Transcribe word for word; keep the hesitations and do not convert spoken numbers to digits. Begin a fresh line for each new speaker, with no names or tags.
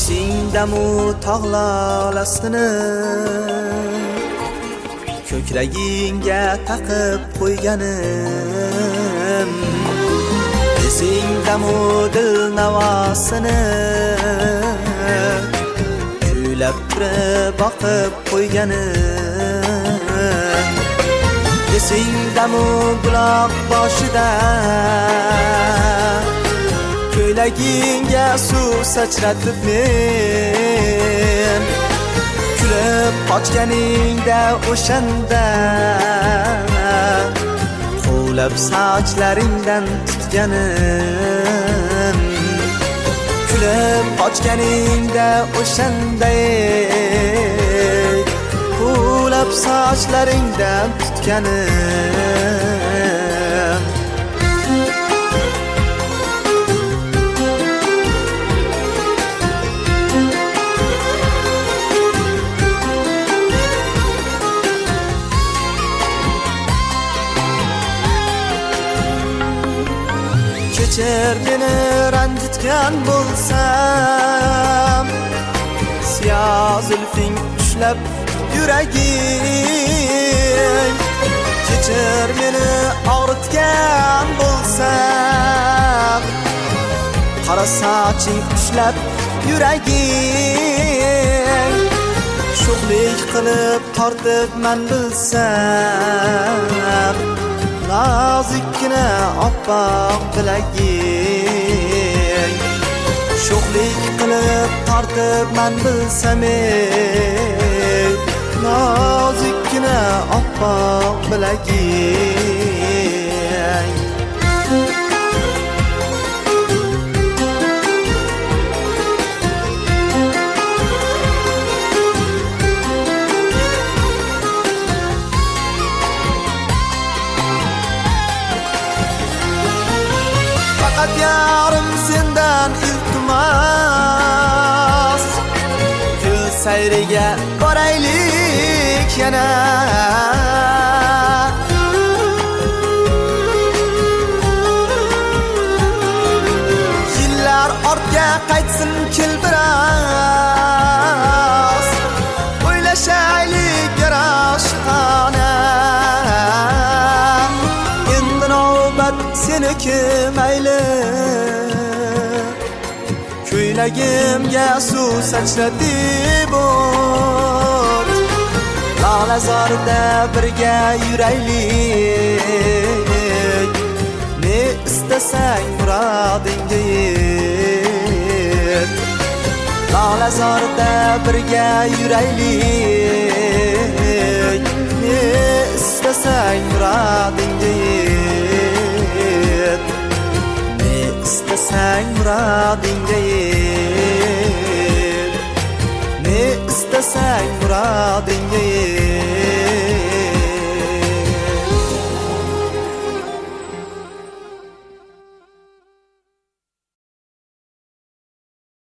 Esingdamu tog'lar astini ko'kragingga taqib qo'yganim. Esingdamu dil navosini kuylab turib boqib qo'yganim. Esingdamu buloq boshida ko'ylagingga suv sachratib men kulib qochganingda o'shanda quvlab sochlaringdan tutganim. Kulib qochganingda o'shanda quvlab sochlaringdan tutganim. Kechir beni ranjitgan bo'lsam, siyah zulfing ushlab yuraging. Kechir meni og'ritgan bo'lsam, qora soching ushlab yuraging. Sho'xlik qilib tortib man bilsam, nozikkina oppoq bilaging. Sho'xlik qilib tortib man bilsam, nozikkina oppoq bilaging. Faqat yarim sendan iltimos, gul sayriga boraylik yana. Yillar ortga qaytsin kel biroz, o'ylashaylik yarashqona. Endi navbat seniki mayli, ko'ylagimga suv sachratib o't. Lolazorda birga yuraylik, ne istasang murodingga yet. Lolazorda birga yuraylik, ne istasang murodingga yet. Ne istasang murodingga yet.